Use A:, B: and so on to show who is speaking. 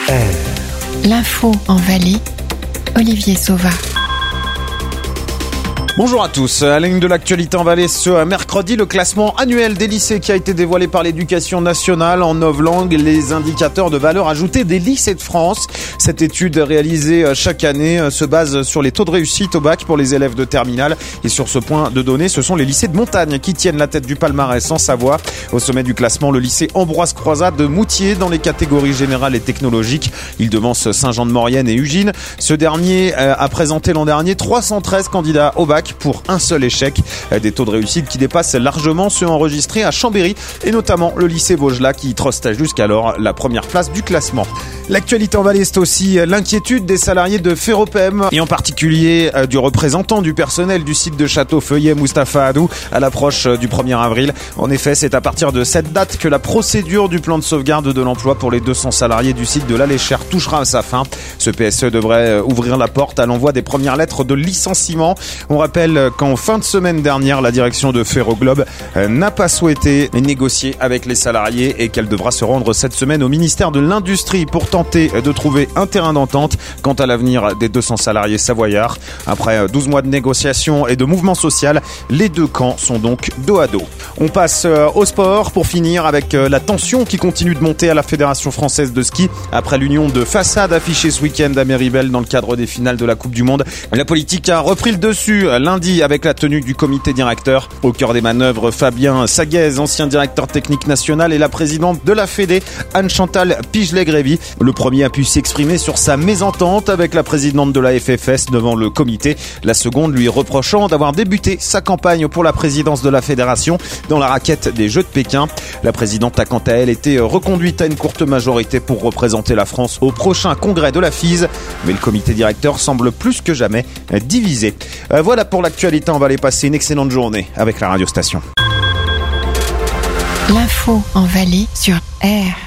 A: L'info en Valais, Olivier Sauva.
B: Bonjour à tous. À la ligne de l'actualité en Valais, ce mercredi, le classement annuel des lycées qui a été dévoilé par l'Éducation nationale en 9 langues, les indicateurs de valeur ajoutée des lycées de France. Cette étude réalisée chaque année se base sur les taux de réussite au bac pour les élèves de terminale. Et sur ce point de données, ce sont les lycées de montagne qui tiennent la tête du palmarès en Savoie. Au sommet du classement, le lycée Ambroise Croizat de Moutier dans les catégories générales et technologiques. Il devance Saint-Jean-de-Maurienne et Ugine. Ce dernier a présenté l'an dernier 313 candidats au bac pour un seul échec. Des taux de réussite qui dépassent largement ceux enregistrés à Chambéry et notamment le lycée Vaugelas qui trustait jusqu'alors la première place du classement. L'actualité en Valais, c'est aussi l'inquiétude des salariés de Ferropem et en particulier du représentant du personnel du site de Château-Feuillet, Moustapha Hadou, à l'approche du 1er avril. En effet, c'est à partir de cette date que la procédure du plan de sauvegarde de l'emploi pour les 200 salariés du site de l'Aléchère touchera à sa fin. Ce PSE devrait ouvrir la porte à l'envoi des premières lettres de licenciement. On rappelle qu'en fin de semaine dernière, la direction de Ferroglobe n'a pas souhaité négocier avec les salariés et qu'elle devra se rendre cette semaine au ministère de l'Industrie pour tenter de trouver un terrain d'entente quant à l'avenir des 200 salariés savoyards. Après 12 mois de négociations et de mouvements sociaux, les deux camps sont donc dos à dos. On passe au sport pour finir avec la tension qui continue de monter à la Fédération française de ski après l'union de façades affichée ce week-end à Méribel dans le cadre des finales de la Coupe du Monde. La politique a repris le dessus lundi avec la tenue du comité directeur. Au cœur des manœuvres, Fabien Saguez, ancien directeur technique national, et la présidente de la Fédé, Anne-Chantal Pigelet-Grévy. Le premier a pu s'exprimer sur sa mésentente avec la présidente de la FFS devant le comité. La seconde lui reprochant d'avoir débuté sa campagne pour la présidence de la fédération dans la raquette des Jeux de Pékin. La présidente a quant à elle été reconduite à une courte majorité pour représenter la France au prochain congrès de la FISE. Mais le comité directeur semble plus que jamais divisé. Voilà pour l'actualité, on va aller passer une excellente journée avec la radio station.
A: L'info en Valais sur R.